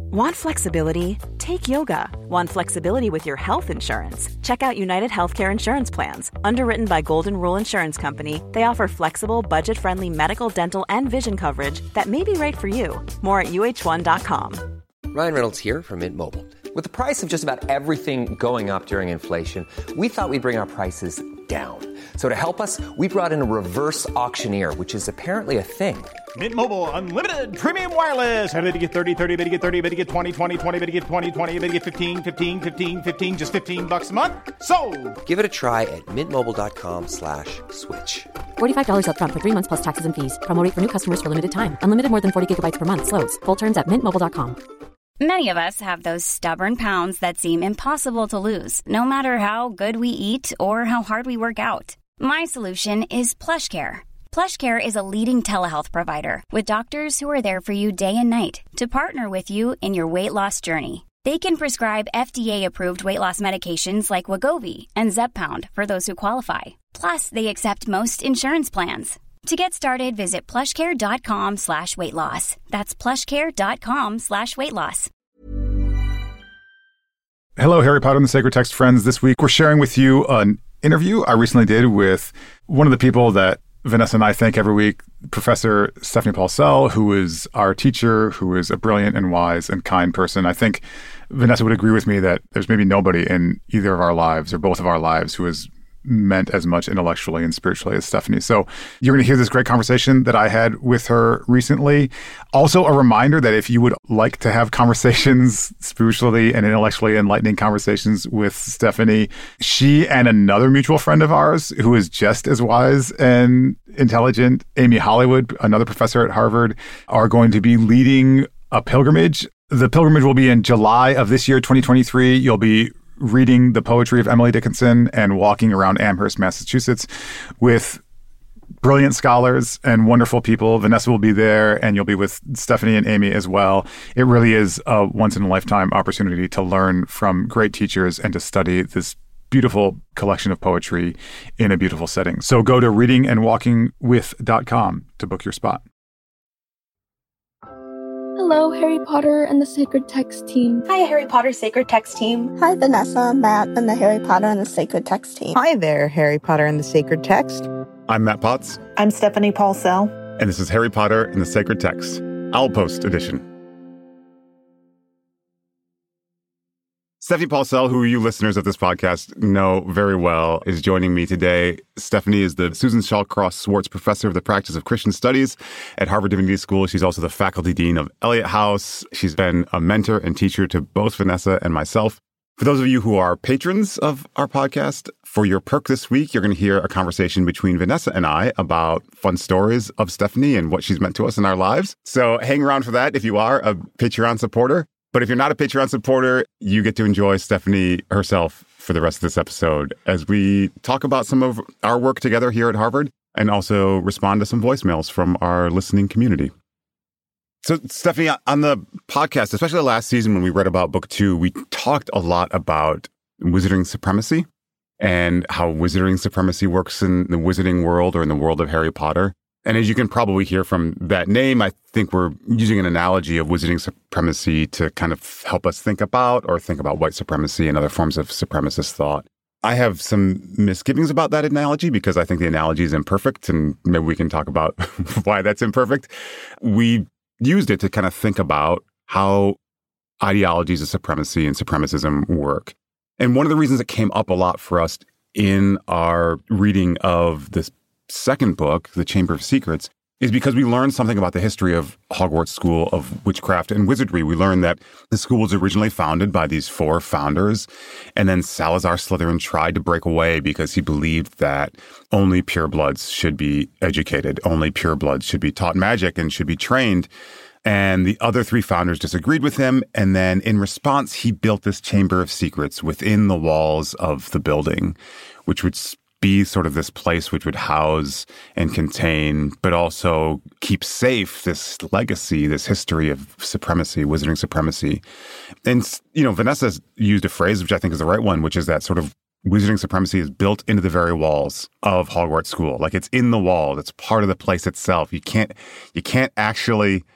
Want flexibility? Take yoga. Want flexibility with your health insurance? Check out United Healthcare Insurance Plans. Underwritten by Golden Rule Insurance Company, they offer flexible, budget-friendly medical, dental, and vision coverage that may be right for you. More at uh1.com. Ryan Reynolds here from Mint Mobile. With the price of just about everything going up during inflation, we thought we'd bring our prices down. So to help us, we brought in a reverse auctioneer, which is apparently a thing. Mint Mobile Unlimited Premium Wireless. How to get 30, 30, bit to get 30, bit to get 20, 20, 20, bit to get 20, 20, bit to get 15, 15, 15, 15, just $15 a month? Sold! Give it a try at mintmobile.com/switch. $45 up front for 3 months plus taxes and fees. Promo rate for new customers for limited time. Unlimited more than 40 gigabytes per month. Slows full terms at mintmobile.com. Many of us have those stubborn pounds that seem impossible to lose, no matter how good we eat or how hard we work out. My solution is PlushCare. PlushCare is a leading telehealth provider with doctors who are there for you day and night to partner with you in your weight loss journey. They can prescribe FDA-approved weight loss medications like Wegovy and Zepbound for those who qualify. Plus, they accept most insurance plans. To get started, visit plushcare.com/weightloss. That's plushcare.com/weightloss. Hello, Harry Potter and the Sacred Text friends. This week, we're sharing with you an interview I recently did with one of the people that Vanessa and I thank every week, Professor Stephanie Paulsell, who is our teacher, who is a brilliant and wise and kind person. I think Vanessa would agree with me that there's maybe nobody in either of our lives or both of our lives who has meant as much intellectually and spiritually as Stephanie. So you're going to hear this great conversation that I had with her recently. Also, a reminder that if you would like to have conversations, spiritually and intellectually enlightening conversations with Stephanie, she and another mutual friend of ours who is just as wise and intelligent, Amy Hollywood, another professor at Harvard, are going to be leading a pilgrimage. The pilgrimage will be in July of this year, 2023. You'll be reading the poetry of Emily Dickinson and walking around Amherst, Massachusetts with brilliant scholars and wonderful people. Vanessa will be there, and you'll be with Stephanie and Amy as well. It really is a once-in-a-lifetime opportunity to learn from great teachers and to study this beautiful collection of poetry in a beautiful setting. So go to readingandwalkingwith.com to book your spot. Hello, Harry Potter and the Sacred Text team. Hi, Harry Potter Sacred Text team. Hi, Vanessa, Matt, and the Harry Potter and the Sacred Text team. Hi there, Harry Potter and the Sacred Text. I'm Matt Potts. I'm Stephanie Paulsell. And this is Harry Potter and the Sacred Text, Owlpost edition. Stephanie Paulsell, who you listeners of this podcast know very well, is joining me today. Stephanie is the Susan Shallcross Swartz Professor of the Practice of Christian Studies at Harvard Divinity School. She's also the Faculty Dean of Eliot House. She's been a mentor and teacher to both Vanessa and myself. For those of you who are patrons of our podcast, for your perk this week, you're going to hear a conversation between Vanessa and I about fun stories of Stephanie and what she's meant to us in our lives. So hang around for that if you are a Patreon supporter. But if you're not a Patreon supporter, you get to enjoy Stephanie herself for the rest of this episode as we talk about some of our work together here at Harvard and also respond to some voicemails from our listening community. So, Stephanie, on the podcast, especially the last season when we read about book 2, we talked a lot about wizarding supremacy and how wizarding supremacy works in the wizarding world or in the world of Harry Potter. And as you can probably hear from that name, I think we're using an analogy of wizarding supremacy to kind of help us think about white supremacy and other forms of supremacist thought. I have some misgivings about that analogy because I think the analogy is imperfect, and maybe we can talk about why that's imperfect. We used it to kind of think about how ideologies of supremacy and supremacism work. And one of the reasons it came up a lot for us in our reading of this second book, The Chamber of Secrets, is because we learned something about the history of Hogwarts School of Witchcraft and Wizardry. We learned that the school was originally founded by these 4 founders, and then Salazar Slytherin tried to break away because he believed that only purebloods should be educated, only purebloods should be taught magic and should be trained. And the other 3 founders disagreed with him, and then in response, he built this Chamber of Secrets within the walls of the building, which would be sort of this place which would house and contain, but also keep safe this legacy, this history of supremacy, wizarding supremacy. And, you know, Vanessa's used a phrase, which I think is the right one, which is that sort of wizarding supremacy is built into the very walls of Hogwarts School. Like it's in the wall. It's part of the place itself. You can't actually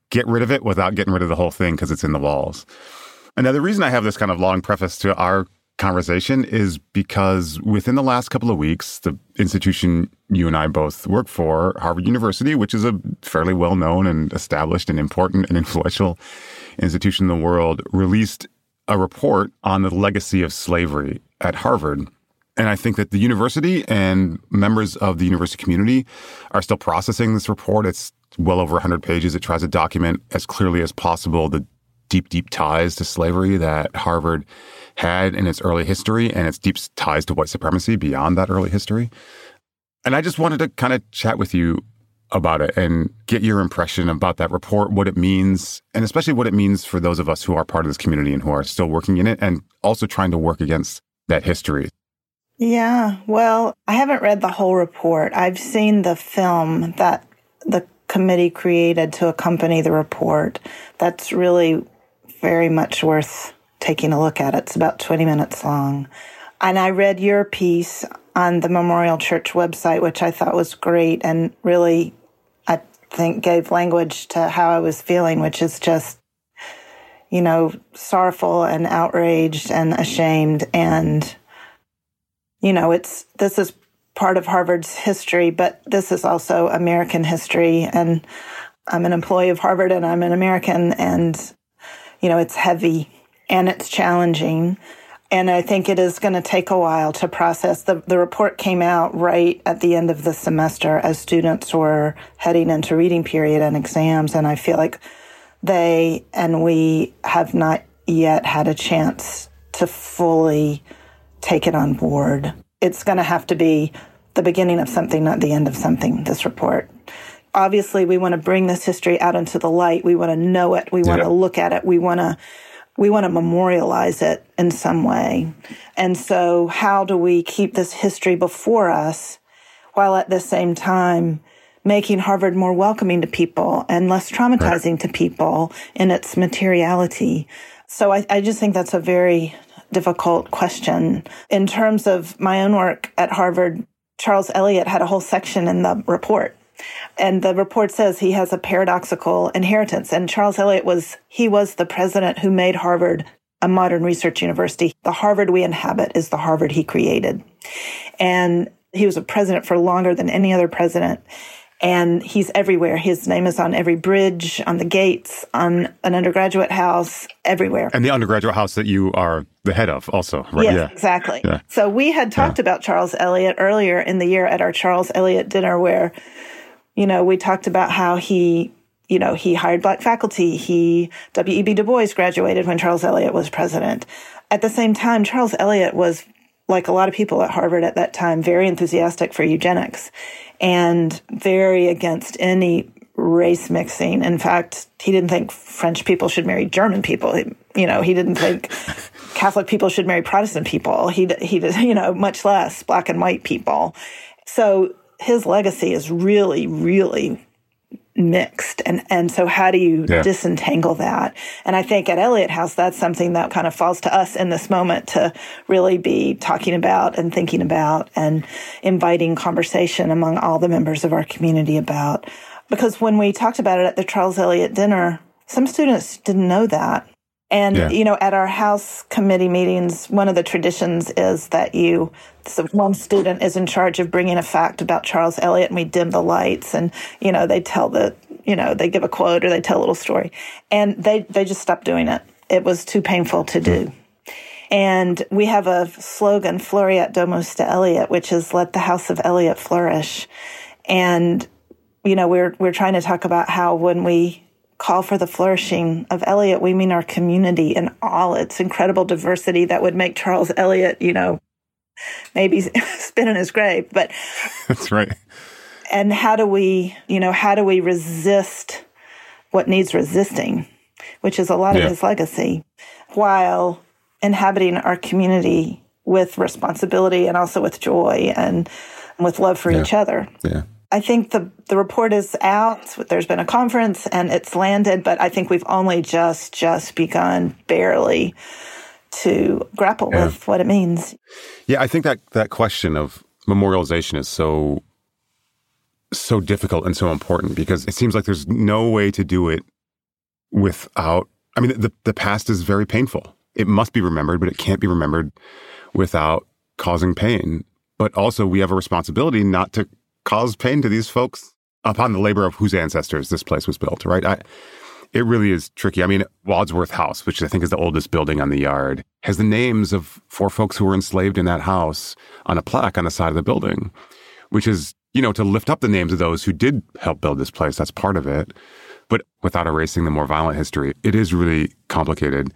get rid of it without getting rid of the whole thing because it's in the walls. And now the reason I have this kind of long preface to our conversation is because within the last couple of weeks, the institution you and I both work for, Harvard University, which is a fairly well-known and established and important and influential institution in the world, released a report on the legacy of slavery at Harvard. And I think that the university and members of the university community are still processing this report. It's well over 100 pages. It tries to document as clearly as possible the deep, deep ties to slavery that Harvard had in its early history and its deep ties to white supremacy beyond that early history. And I just wanted to kind of chat with you about it and get your impression about that report, what it means, and especially what it means for those of us who are part of this community and who are still working in it and also trying to work against that history. Yeah, well, I haven't read the whole report. I've seen the film that the committee created to accompany the report. That's really very much worth taking a look at. It's about 20 minutes long. And I read your piece on the Memorial Church website, which I thought was great and really, I think, gave language to how I was feeling, which is just, you know, sorrowful and outraged and ashamed. And, you know, this is part of Harvard's history, but this is also American history. And I'm an employee of Harvard and I'm an American, and, you know, it's heavy and it's challenging. And I think it is going to take a while to process. The report came out right at the end of the semester as students were heading into reading period and exams. And I feel like they and we have not yet had a chance to fully take it on board. It's going to have to be the beginning of something, not the end of something, this report. Obviously, we want to bring this history out into the light. We want to know it. We want to look at it. We want to memorialize it in some way. And so how do we keep this history before us while at the same time making Harvard more welcoming to people and less traumatizing to people in its materiality? So I just think that's a very difficult question. In terms of my own work at Harvard, Charles Eliot had a whole section in the report. And the report says he has a paradoxical inheritance. And Charles Eliot was the president who made Harvard a modern research university. The Harvard we inhabit is the Harvard he created. And he was a president for longer than any other president. And he's everywhere. His name is on every bridge, on the gates, on an undergraduate house, everywhere. And the undergraduate house that you are the head of also, right? Yes, yeah. Exactly. Yeah. So we had talked about Charles Eliot earlier in the year at our Charles Eliot dinner where, you know, we talked about how he hired black faculty. W.E.B. Du Bois graduated when Charles Eliot was president. At the same time, Charles Eliot was, like a lot of people at Harvard at that time, very enthusiastic for eugenics and very against any race mixing. In fact, he didn't think French people should marry German people. He didn't think Catholic people should marry Protestant people. He did, much less black and white people. So his legacy is really, really mixed. And so how do you disentangle that? And I think at Eliot House, that's something that kind of falls to us in this moment to really be talking about and thinking about and inviting conversation among all the members of our community about. Because when we talked about it at the Charles Eliot dinner, some students didn't know that. And, at our house committee meetings, one of the traditions is that one student is in charge of bringing a fact about Charles Eliot, and we dim the lights, and, they tell they give a quote or they tell a little story. And they just stopped doing it. It was too painful to do. And we have a slogan, Floreat Domus de Eliot, which is let the house of Eliot flourish. And, we're trying to talk about how when we call for the flourishing of Eliot, we mean our community in all its incredible diversity that would make Charles Eliot, maybe spin in his grave. But that's right. And how do we resist what needs resisting, which is a lot of his legacy, while inhabiting our community with responsibility and also with joy and with love for each other. Yeah. I think the report is out. There's been a conference and it's landed, but I think we've only just begun barely to grapple with what it means. Yeah, I think that question of memorialization is so difficult and so important because it seems like there's no way to do it without, I mean, the past is very painful. It must be remembered, but it can't be remembered without causing pain. But also we have a responsibility not to cause pain to these folks upon the labor of whose ancestors this place was built, right? It really is tricky. I mean, Wadsworth House, which I think is the oldest building on the yard, has the names of 4 folks who were enslaved in that house on a plaque on the side of the building, which is, to lift up the names of those who did help build this place. That's part of it. But without erasing the more violent history, it is really complicated.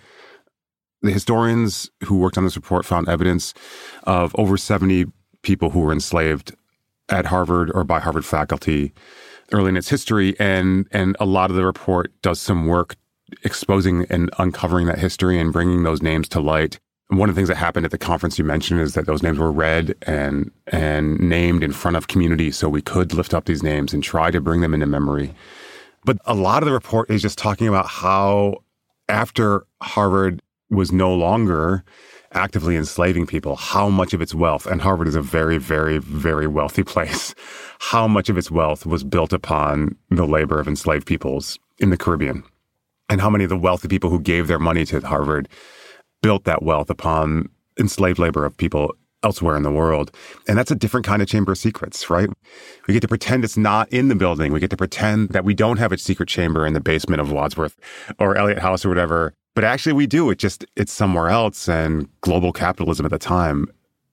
The historians who worked on this report found evidence of over 70 people who were enslaved at Harvard or by Harvard faculty early in its history. And a lot of the report does some work exposing and uncovering that history and bringing those names to light. And one of the things that happened at the conference you mentioned is that those names were read and named in front of community so we could lift up these names and try to bring them into memory. But a lot of the report is just talking about how after Harvard was no longer actively enslaving people, how much of its wealth, and Harvard is a very, very, very wealthy place, how much of its wealth was built upon the labor of enslaved peoples in the Caribbean, and how many of the wealthy people who gave their money to Harvard built that wealth upon enslaved labor of people elsewhere in the world. And that's a different kind of chamber of secrets, right? We get to pretend it's not in the building. We get to pretend that we don't have a secret chamber in the basement of Wadsworth or Eliot House or whatever. But actually we do. It's somewhere else. And global capitalism at the time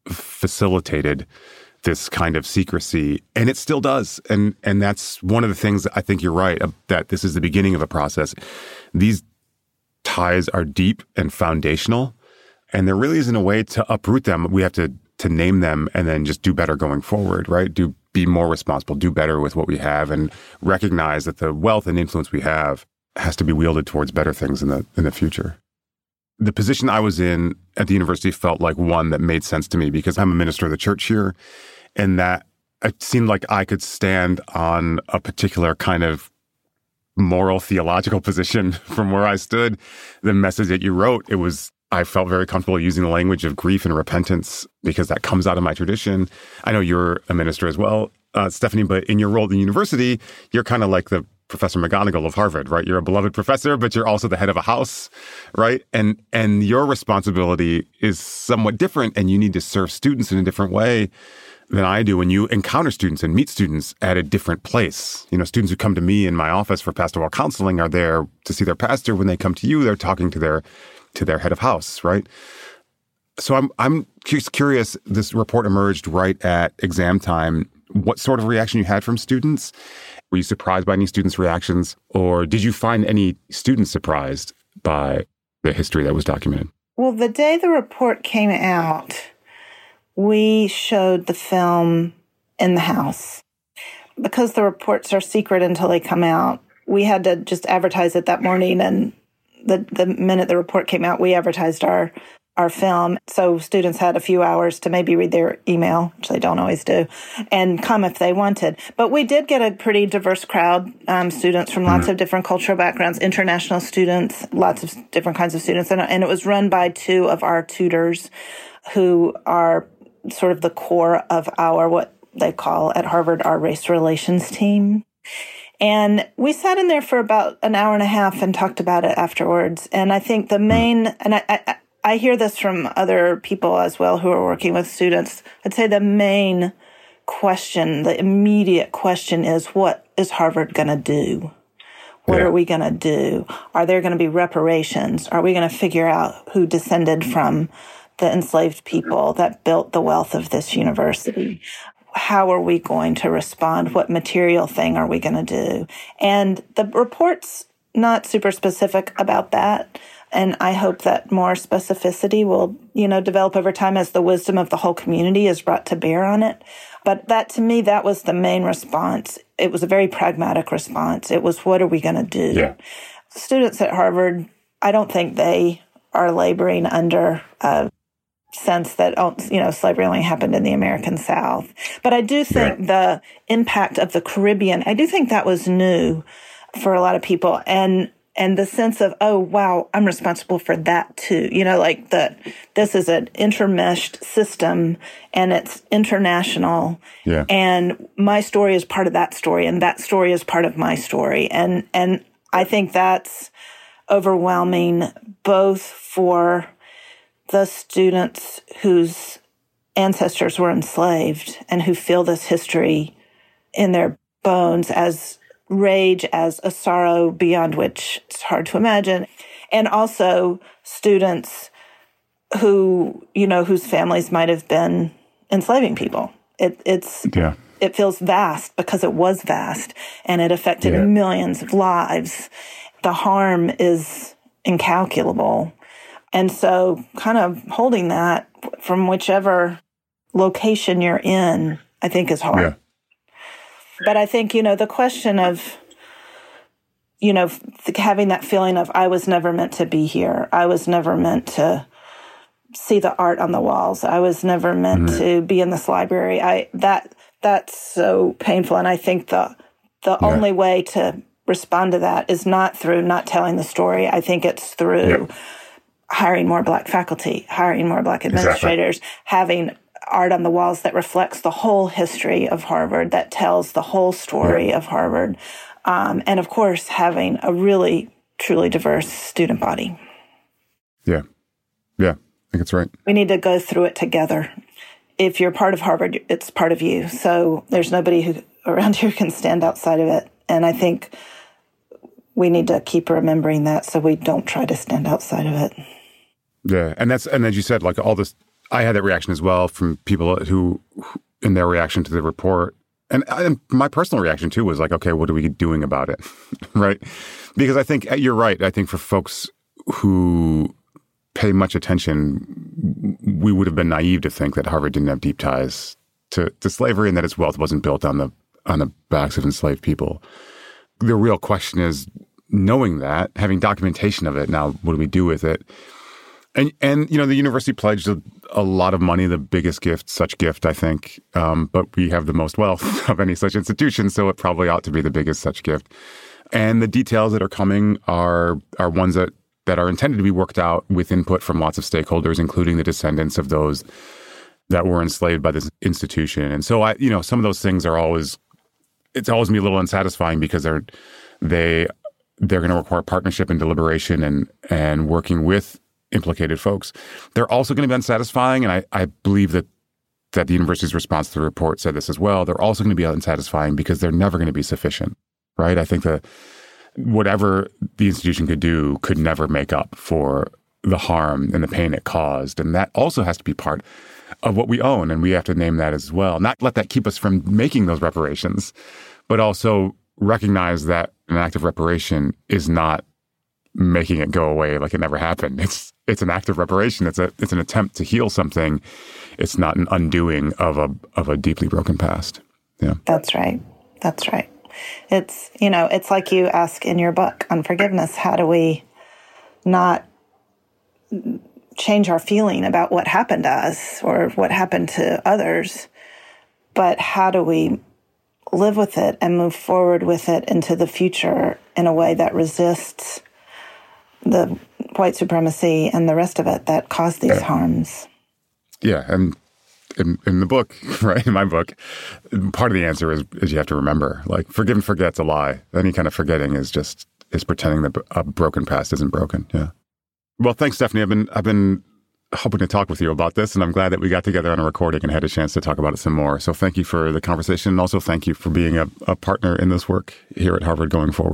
facilitated this kind of secrecy. And it still does. And that's one of the things that I think you're right, that this is the beginning of a process. These ties are deep and foundational. And there really isn't a way to uproot them. We have to name them and then just do better going forward, right? Be more responsible, do better with what we have, and recognize that the wealth and influence we have has to be wielded towards better things in the future. The position I was in at the university felt like one that made sense to me because I'm a minister of the church here, and that it seemed like I could stand on a particular kind of moral theological position from where I stood. The message that you wrote, I felt very comfortable using the language of grief and repentance because that comes out of my tradition. I know you're a minister as well, Stephanie, but in your role at the university, you're kind of like the Professor McGonagall of Harvard, right? You're a beloved professor, but you're also the head of a house, right? And your responsibility is somewhat different, and you need to serve students in a different way than I do when you encounter students and meet students at a different place. Students who come to me in my office for pastoral counseling are there to see their pastor. When they come to you, they're talking to their head of house, right? So I'm just curious, this report emerged right at exam time. What sort of reaction you had from students? Were you surprised by any students' reactions? Or did you find any students surprised by the history that was documented? Well, the day the report came out, we showed the film in the house. Because the reports are secret until they come out, we had to just advertise it that morning, and the minute the report came out, we advertised our film. So students had a few hours to maybe read their email, which they don't always do, and come if they wanted. But we did get a pretty diverse crowd, students from lots of different cultural backgrounds, international students, lots of different kinds of students. And it was run by 2 of our tutors who are sort of the core of what they call at Harvard, our race relations team. And we sat in there for about an hour and a half and talked about it afterwards. And I think the main, and I hear this from other people as well who are working with students, I'd say the main question, the immediate question is, what is Harvard going to do? What are we going to do? Are there going to be reparations? Are we going to figure out who descended from the enslaved people that built the wealth of this university? How are we going to respond? What material thing are we going to do? And the report's not super specific about that. And I hope that more specificity will, develop over time as the wisdom of the whole community is brought to bear on it. But to me, that was the main response. It was a very pragmatic response. It was, what are we going to do? Yeah. Students at Harvard, I don't think they are laboring under a sense that, slavery only happened in the American South. But I do think the impact of the Caribbean, I do think that was new for a lot of people. And the sense of, oh, wow, I'm responsible for that too. This is an intermeshed system and it's international. Yeah. And my story is part of that story, and that story is part of my story. And I think that's overwhelming, both for the students whose ancestors were enslaved and who feel this history in their bones as rage, as a sorrow beyond which it's hard to imagine, and also students who, whose families might have been enslaving people. It feels vast because it was vast, and it affected millions of lives. The harm is incalculable. And so kind of holding that from whichever location you're in, I think is hard. Yeah. But I think, the question of, having that feeling of I was never meant to be here. I was never meant to see the art on the walls. I was never meant to be in this library. That's so painful. And I think the only way to respond to that is not through not telling the story. I think it's through hiring more Black faculty, hiring more Black administrators, having art on the walls that reflects the whole history of Harvard, that tells the whole story of Harvard. And of course, having a really, truly diverse student body. Yeah. Yeah, I think it's right. We need to go through it together. If you're part of Harvard, it's part of you. So there's nobody who around here can stand outside of it. And I think we need to keep remembering that so we don't try to stand outside of it. Yeah. And as you said, like all this, I had that reaction as well from people who in their reaction to the report. And my personal reaction too was like, okay, what are we doing about it? Right? Because I think you're right. I think for folks who pay much attention, we would have been naive to think that Harvard didn't have deep ties to slavery and that its wealth wasn't built on the backs of enslaved people. The real question is, knowing that, having documentation of it, now what do we do with it? And the university pledged a lot of money, the biggest such gift, I think. But we have the most wealth of any such institution, so it probably ought to be the biggest such gift. And the details that are coming are ones that are intended to be worked out with input from lots of stakeholders, including the descendants of those that were enslaved by this institution. And so some of those things it's always me a little unsatisfying because they're going to require partnership and deliberation and working with implicated folks. They're also going to be unsatisfying, and I believe that the university's response to the report said this as well. They're also going to be unsatisfying because they're never going to be sufficient, right? I think that whatever the institution could do could never make up for the harm and the pain it caused, and that also has to be part of what we own, and we have to name that as well. Not let that keep us from making those reparations, but also recognize that an act of reparation is not making it go away like it never happened. It's an act of reparation. It's an attempt to heal something. It's not an undoing of a deeply broken past. Yeah. That's right. That's right. It's, it's like you ask in your book on forgiveness, how do we not change our feeling about what happened to us or what happened to others, but how do we live with it and move forward with it into the future in a way that resists the white supremacy and the rest of it that caused these harms. Yeah, and in the book, right, in my book, part of the answer is you have to remember, like, forgive and forget's a lie. Any kind of forgetting is pretending that a broken past isn't broken. Yeah. Well, thanks, Stephanie. I've been hoping to talk with you about this, and I'm glad that we got together on a recording and had a chance to talk about it some more. So thank you for the conversation, and also thank you for being a partner in this work here at Harvard going forward.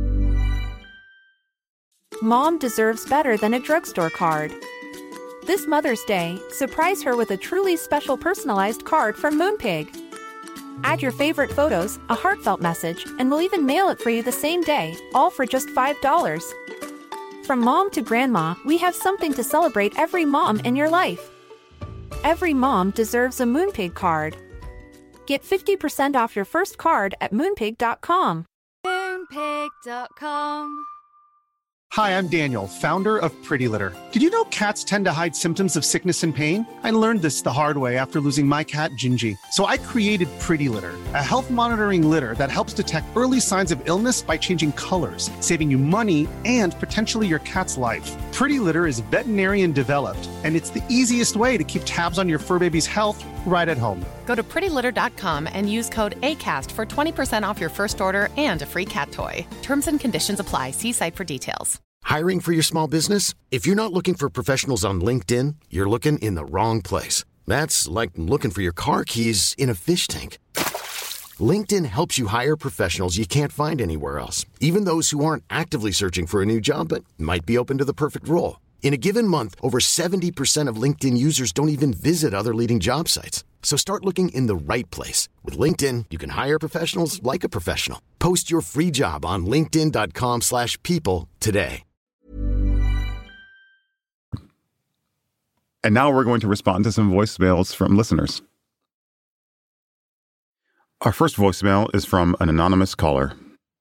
Mom deserves better than a drugstore card. This Mother's Day, surprise her with a truly special personalized card from Moonpig. Add your favorite photos, a heartfelt message, and we'll even mail it for you the same day, all for just $5. From mom to grandma, we have something to celebrate every mom in your life. Every mom deserves a Moonpig card. Get 50% off your first card at Moonpig.com. Moonpig.com. Hi, I'm Daniel, founder of Pretty Litter. Did you know cats tend to hide symptoms of sickness and pain? I learned this the hard way after losing my cat, Gingy. So I created Pretty Litter, a health monitoring litter that helps detect early signs of illness by changing colors, saving you money and potentially your cat's life. Pretty Litter is veterinarian developed, and it's the easiest way to keep tabs on your fur baby's health right at home. Go to prettylitter.com and use code ACAST for 20% off your first order and a free cat toy. Terms and conditions apply. See site for details. Hiring for your small business? If you're not looking for professionals on LinkedIn, you're looking in the wrong place. That's like looking for your car keys in a fish tank. LinkedIn helps you hire professionals you can't find anywhere else, even those who aren't actively searching for a new job but might be open to the perfect role. In a given month, over 70% of LinkedIn users don't even visit other leading job sites. So start looking in the right place. With LinkedIn, you can hire professionals like a professional. Post your free job on linkedin.com/people today. And now we're going to respond to some voicemails from listeners. Our first voicemail is from an anonymous caller.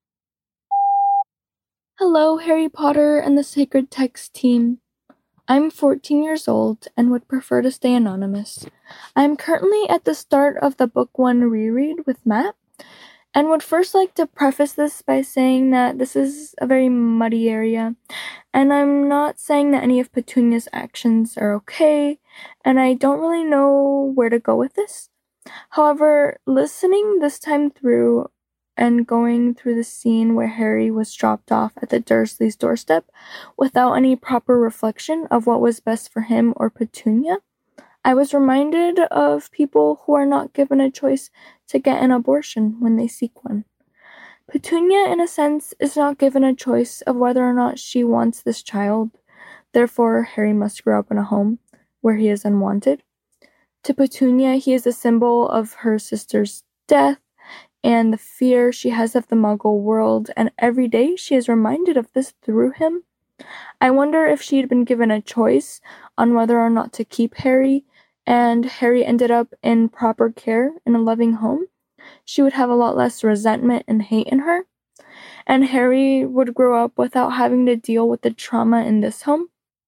Hello, Harry Potter and the Sacred Text team. I'm 14 years old and would prefer to stay anonymous. I'm currently at the start of the Book 1 reread with Matt, and would first like to preface this by saying that this is a very muddy area, and I'm not saying that any of Petunia's actions are okay, and I don't really know where to go with this. However, listening this time through and going through the scene where Harry was dropped off at the Dursleys' doorstep without any proper reflection of what was best for him or Petunia, I was reminded of people who are not given a choice to get an abortion when they seek one. Petunia, in a sense, is not given a choice of whether or not she wants this child. Therefore, Harry must grow up in a home where he is unwanted. To Petunia, he is a symbol of her sister's death and the fear she has of the Muggle world, and every day she is reminded of this through him. I wonder if she had been given a choice on whether or not to keep Harry, and Harry ended up in proper care in a loving home, she would have a lot less resentment and hate in her, and Harry would grow up without having to deal with the trauma in this home.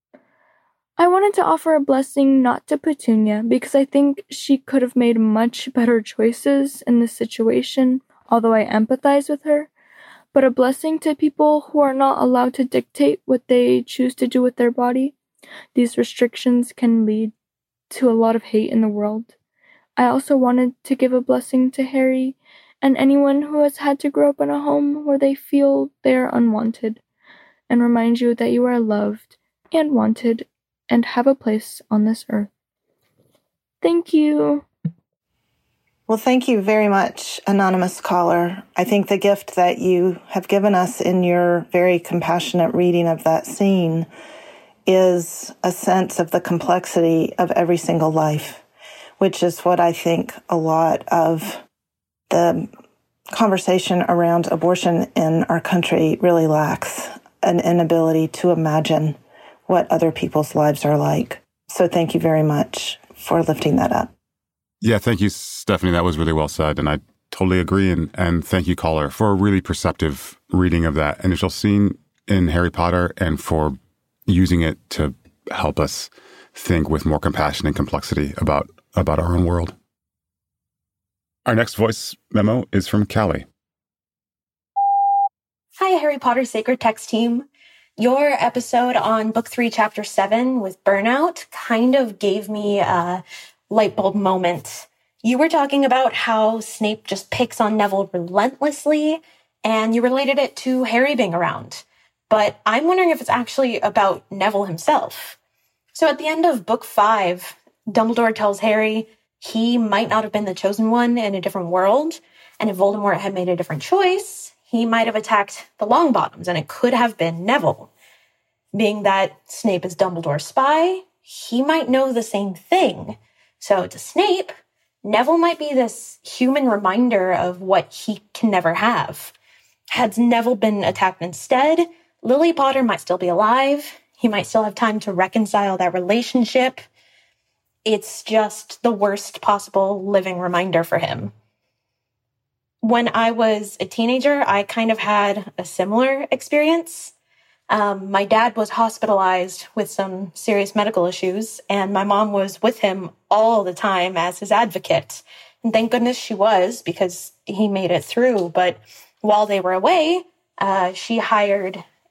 I wanted to offer a blessing not to Petunia, because I think she could have made much better choices in this situation, although I empathize with her, but a blessing to people who are not allowed to dictate what they choose to do with their body. These restrictions can lead to a lot of hate in the world. I also wanted to give a blessing to Harry and anyone who has had to grow up in a home where they feel they are unwanted, and remind you that you are loved and wanted and have a place on this earth. Thank you. Well, thank you very much, anonymous caller. I think the gift that you have given us in your very compassionate reading of that scene is a sense of the complexity of every single life, which is what I think a lot of the conversation around abortion in our country really lacks, an inability to imagine what other people's lives are like. So thank you very much for lifting that up. Yeah, thank you, Stephanie. That was really well said. And I totally agree. And thank you, caller, for a really perceptive reading of that initial scene in Harry Potter and for using it to help us think with more compassion and complexity about our own world. Our next voice memo is from Callie. Hi, Harry Potter Sacred Text team. Your episode on Book 3, Chapter 7 with Burnout kind of gave me a light bulb moment. You were talking about how Snape just picks on Neville relentlessly, and you related it to Harry being around. But I'm wondering if it's actually about Neville himself. So at the end of Book 5, Dumbledore tells Harry he might not have been the chosen one in a different world, and if Voldemort had made a different choice, he might have attacked the Longbottoms, and it could have been Neville. Being that Snape is Dumbledore's spy, he might know the same thing. So to Snape, Neville might be this human reminder of what he can never have. Had Neville been attacked instead, Lily Potter might still be alive. He might still have time to reconcile that relationship. It's just the worst possible living reminder for him. When I was a teenager, I kind of had a similar experience. My dad was hospitalized with some serious medical issues, and my mom was with him all the time as his advocate. And thank goodness she was, because he made it through. But while they were away, she hired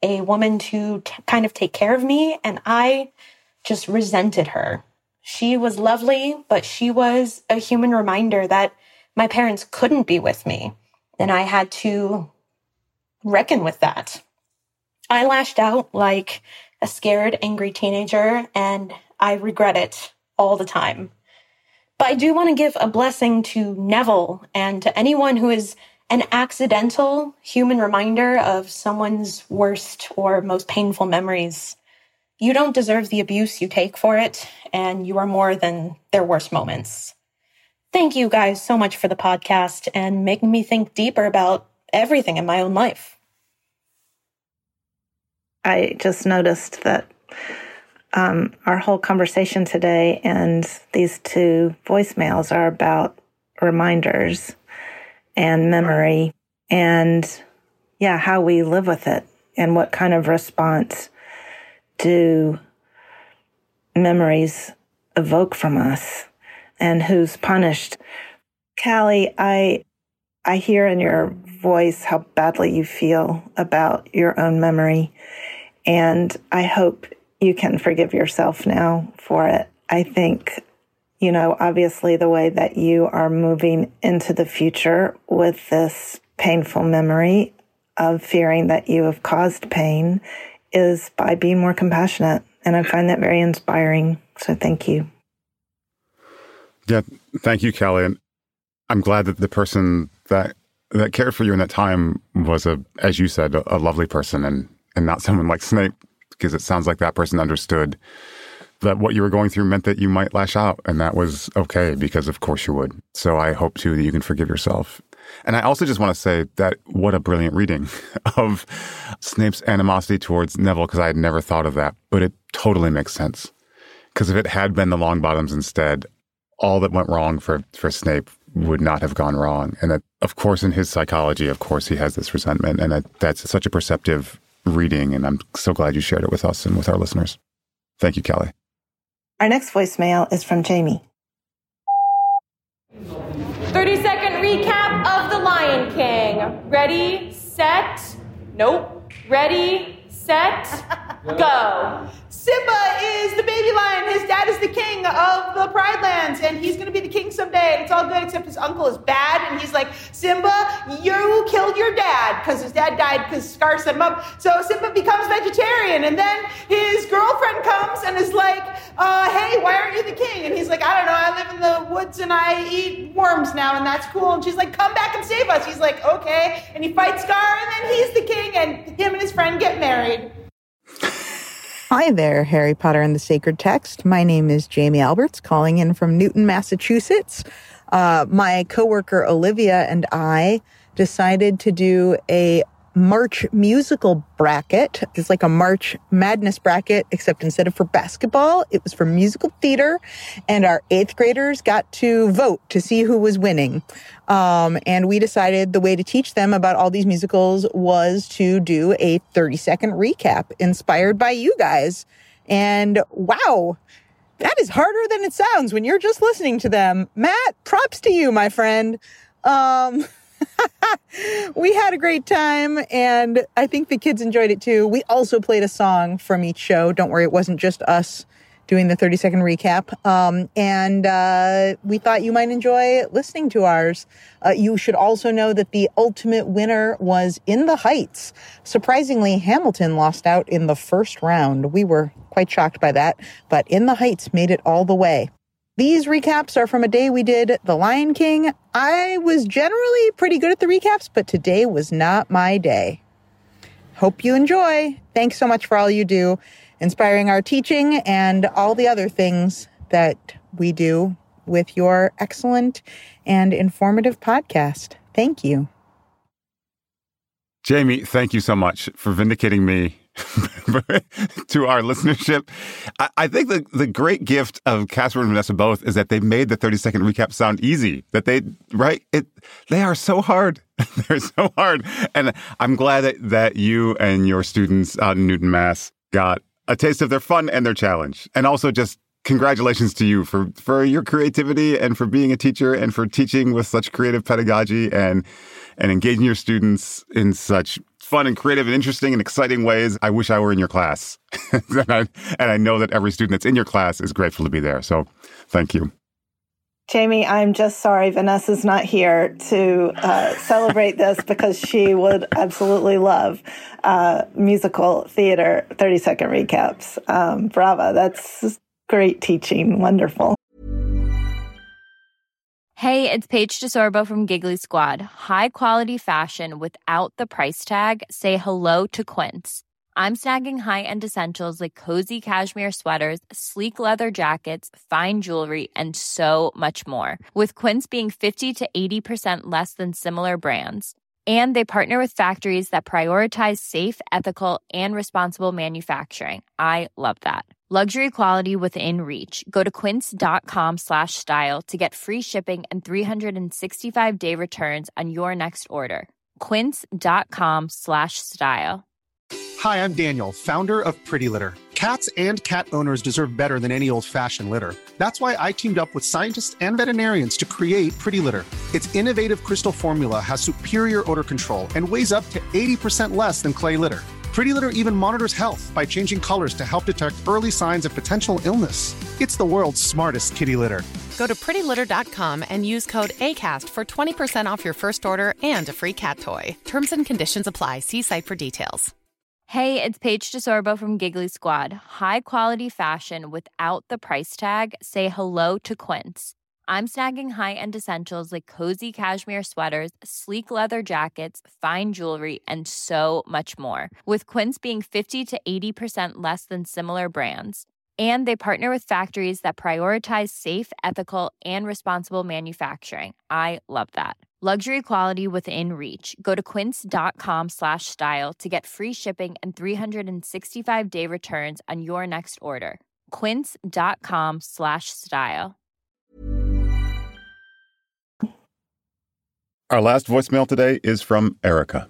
a woman to kind of take care of me, and I just resented her. She was lovely, but she was a human reminder that my parents couldn't be with me, and I had to reckon with that. I lashed out like a scared, angry teenager, and I regret it all the time. But I do want to give a blessing to Neville and to anyone who is an accidental human reminder of someone's worst or most painful memories. You don't deserve the abuse you take for it, and you are more than their worst moments. Thank you guys so much for the podcast and making me think deeper about everything in my own life. I just noticed that our whole conversation today and these two voicemails are about reminders and memory and, how we live with it and what kind of response do memories evoke from us and who's punished. Callie, I hear in your voice how badly you feel about your own memory, and I hope you can forgive yourself now for it. I think, obviously the way that you are moving into the future with this painful memory of fearing that you have caused pain is by being more compassionate. And I find that very inspiring. So thank you. Yeah, thank you, Callie. And I'm glad that the person that cared for you in that time was, as you said, a lovely person and not someone like Snape, because it sounds like that person understood that what you were going through meant that you might lash out, and that was okay, because of course you would. So I hope, too, that you can forgive yourself. And I also just want to say that what a brilliant reading of Snape's animosity towards Neville, because I had never thought of that, but it totally makes sense. Because if it had been the Longbottoms instead, all that went wrong for Snape would not have gone wrong. And that, of course, in his psychology, of course, he has this resentment, and that's such a perceptive reading, and I'm so glad you shared it with us and with our listeners. Thank you, Callie. Our next voicemail is from Jamie. 30-second recap of The Lion King. Ready, set, nope. Ready, set, go. Simba is the baby lion. His dad is the king of the Pride Lands, and he's going to be the king someday, and it's all good except his uncle is bad, and he's like, Simba, you killed your dad, because his dad died because Scar set him up. So Simba becomes vegetarian, and then his girlfriend comes and is like, hey, why aren't you the king? And he's like, I don't know, I live in the woods and I eat worms now, and that's cool. And she's like, come back and save us. He's like, okay. And he fights Scar, and then he's the king, and him and his friend get married. Hi there, Harry Potter and the Sacred Text. My name is Jamie Alberts, calling in from Newton, Massachusetts. My coworker Olivia and I decided to do a March musical bracket. It's like a March Madness bracket, except instead of for basketball, it was for musical theater. And our 8th graders got to vote to see who was winning. And we decided the way to teach them about all these musicals was to do a 30-second recap inspired by you guys. And wow, that is harder than it sounds when you're just listening to them. Matt, props to you, my friend. We had a great time, and I think the kids enjoyed it too. We also played a song from each show. Don't worry, it wasn't just us doing the 30-second recap. And we thought you might enjoy listening to ours. You should also know that the ultimate winner was In the Heights. Surprisingly, Hamilton lost out in the first round. We were quite shocked by that, but In the Heights made it all the way. These recaps are from a day we did The Lion King. I was generally pretty good at the recaps, but today was not my day. Hope you enjoy. Thanks so much for all you do, inspiring our teaching and all the other things that we do with your excellent and informative podcast. Thank you. Jamie, thank you so much for vindicating me to our listenership. I think the great gift of Casper and Vanessa both is that they made the 30-second recap sound easy. That they are so hard. They're so hard. And I'm glad that you and your students out in Newton, Mass got a taste of their fun and their challenge. And also just congratulations to you for your creativity and for being a teacher and for teaching with such creative pedagogy and engaging your students in such fun and creative and interesting and exciting ways. I wish I were in your class. and I know that every student that's in your class is grateful to be there. So thank you. Jamie, I'm just sorry Vanessa's not here to celebrate this because she would absolutely love musical theater 30-second recaps. Bravo. That's great teaching. Wonderful. Hey, it's Paige DeSorbo from Giggly Squad. High quality fashion without the price tag. Say hello to Quince. I'm snagging high-end essentials like cozy cashmere sweaters, sleek leather jackets, fine jewelry, and so much more. With Quince being 50 to 80% less than similar brands. And they partner with factories that prioritize safe, ethical, and responsible manufacturing. I love that. Luxury quality within reach. Go to quince.com/style to get free shipping and 365-day returns on your next order. Quince.com/style. Hi, I'm Daniel, founder of Pretty Litter. Cats and cat owners deserve better than any old-fashioned litter. That's why I teamed up with scientists and veterinarians to create Pretty Litter. Its innovative crystal formula has superior odor control and weighs up to 80% less than clay litter. Pretty Litter even monitors health by changing colors to help detect early signs of potential illness. It's the world's smartest kitty litter. Go to prettylitter.com and use code ACAST for 20% off your first order and a free cat toy. Terms and conditions apply. See site for details. Hey, it's Paige DeSorbo from Giggly Squad. High quality fashion without the price tag. Say hello to Quince. I'm snagging high-end essentials like cozy cashmere sweaters, sleek leather jackets, fine jewelry, and so much more. With Quince being 50 to 80% less than similar brands. And they partner with factories that prioritize safe, ethical, and responsible manufacturing. I love that. Luxury quality within reach. Go to quince.com/style to get free shipping and 365-day returns on your next order. Quince.com/style. Our last voicemail today is from Erica.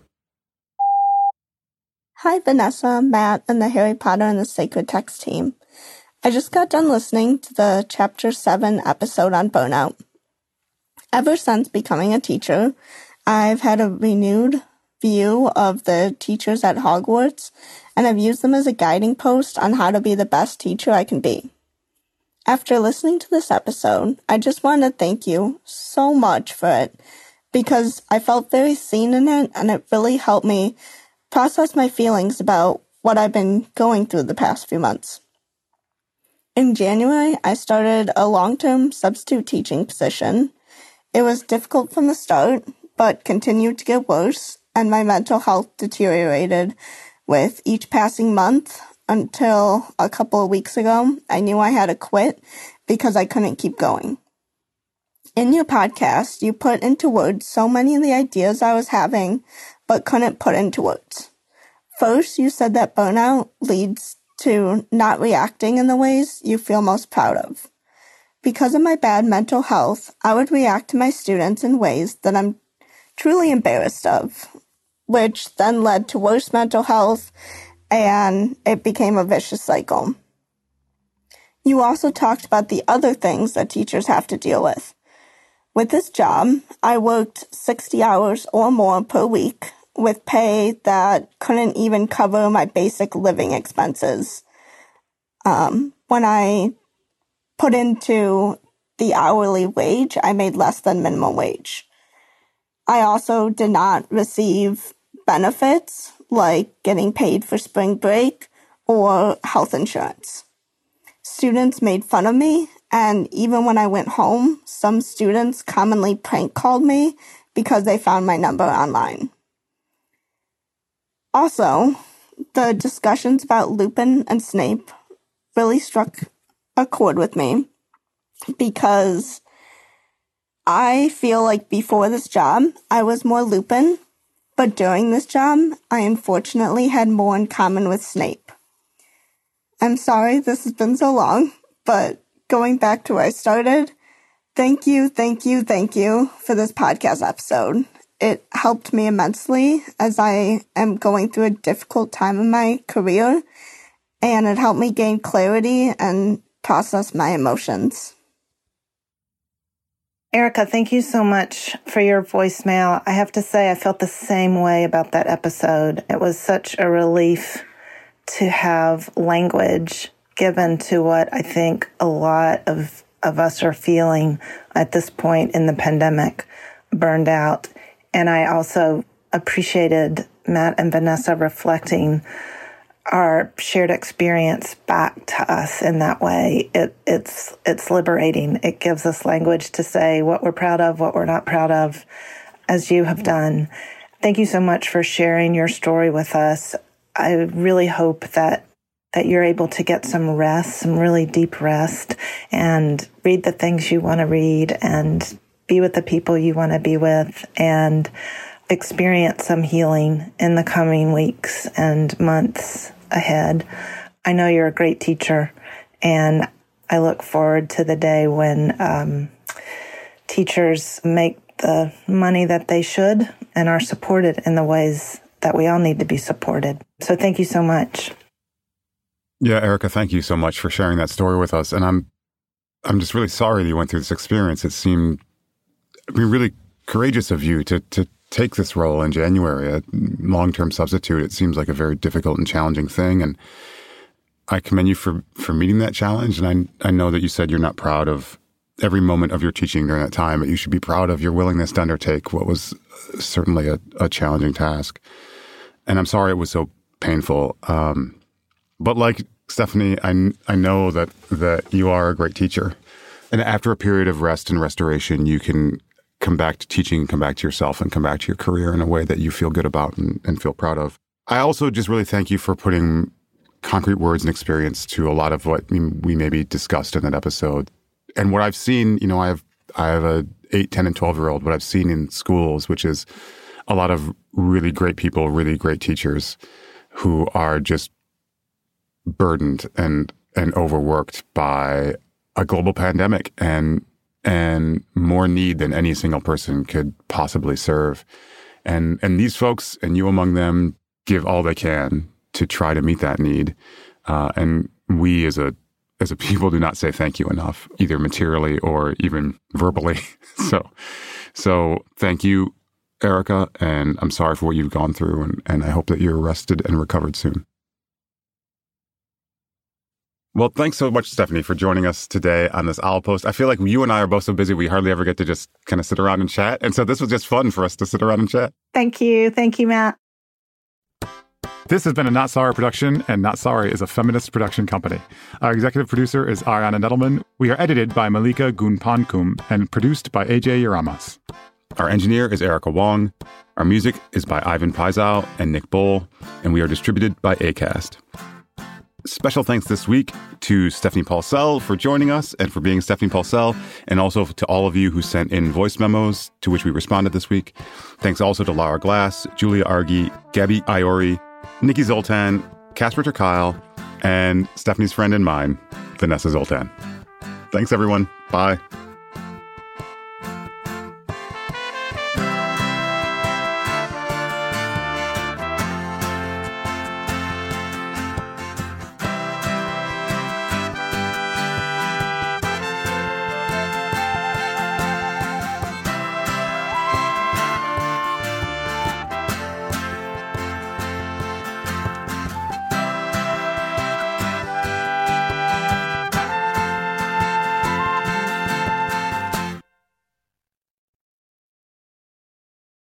Hi, Vanessa, Matt, and the Harry Potter and the Sacred Text team. I just got done listening to the Chapter 7 episode on burnout. Ever since becoming a teacher, I've had a renewed view of the teachers at Hogwarts, and I've used them as a guiding post on how to be the best teacher I can be. After listening to this episode, I just want to thank you so much for it, because I felt very seen in it, and it really helped me process my feelings about what I've been going through the past few months. In January, I started a long-term substitute teaching position. It was difficult from the start, but continued to get worse, and my mental health deteriorated with each passing month until a couple of weeks ago, I knew I had to quit because I couldn't keep going. In your podcast, you put into words so many of the ideas I was having, but couldn't put into words. First, you said that burnout leads to not reacting in the ways you feel most proud of. Because of my bad mental health, I would react to my students in ways that I'm truly embarrassed of, which then led to worse mental health, and it became a vicious cycle. You also talked about the other things that teachers have to deal with. With this job, I worked 60 hours or more per week with pay that couldn't even cover my basic living expenses. When I put into the hourly wage, I made less than minimum wage. I also did not receive benefits like getting paid for spring break or health insurance. Students made fun of me, and even when I went home, some students commonly prank called me because they found my number online. Also, the discussions about Lupin and Snape really struck a chord with me because I feel like before this job, I was more Lupin, but during this job, I unfortunately had more in common with Snape. I'm sorry this has been so long, but going back to where I started, thank you for this podcast episode. It helped me immensely as I am going through a difficult time in my career, and it helped me gain clarity and process my emotions. Erica, thank you so much for your voicemail. I have to say, I felt the same way about that episode. It was such a relief to have language given to what I think a lot of us are feeling at this point in the pandemic, burned out. And I also appreciated Matt and Vanessa reflecting our shared experience back to us in that way. It's liberating. It gives us language to say what we're proud of, what we're not proud of, as you have done. Thank you so much for sharing your story with us. I really hope that you're able to get some rest, some really deep rest, and read the things you want to read and be with the people you want to be with and experience some healing in the coming weeks and months ahead. I know you're a great teacher, and I look forward to the day when teachers make the money that they should and are supported in the ways that we all need to be supported. So thank you so much. Yeah, Erica, thank you so much for sharing that story with us. And I'm just really sorry that you went through this experience. It seemed really courageous of you to take this role in January, a long-term substitute. It seems like a very difficult and challenging thing. And I commend you for meeting that challenge. And I know that you said you're not proud of every moment of your teaching during that time, but you should be proud of your willingness to undertake what was certainly a challenging task. And I'm sorry it was so painful. But like Stephanie, I know that you are a great teacher. And after a period of rest and restoration, you can come back to teaching, come back to yourself, and come back to your career in a way that you feel good about and feel proud of. I also just really thank you for putting concrete words and experience to a lot of what we maybe discussed in that episode. And what I've seen, I have a 8, 10, and 12-year-old, what I've seen in schools, which is a lot of really great people, really great teachers who are just burdened and overworked by a global pandemic and more need than any single person could possibly serve. And these folks, and you among them, give all they can to try to meet that need. And we as a people do not say thank you enough, either materially or even verbally. So thank you, Erica, and I'm sorry for what you've gone through, and I hope that you're rested and recovered soon. Well, thanks so much, Stephanie, for joining us today on this Owl Post. I feel like you and I are both so busy, we hardly ever get to just kind of sit around and chat. And so this was just fun for us to sit around and chat. Thank you. Thank you, Matt. This has been a Not Sorry production, and Not Sorry is a feminist production company. Our executive producer is Ariana Nettleman. We are edited by Malika Gunpankum and produced by AJ Yaramas. Our engineer is Erica Wong. Our music is by Ivan Paizow and Nick Bowl, and we are distributed by Acast. Special thanks this week to Stephanie Paulsell for joining us and for being Stephanie Paulsell, and also to all of you who sent in voice memos to which we responded this week. Thanks also to Laura Glass, Julia Argy, Gabby Iori, Nikki Zoltan, Casper Terkyle, and Stephanie's friend and mine, Vanessa Zoltan. Thanks, everyone. Bye.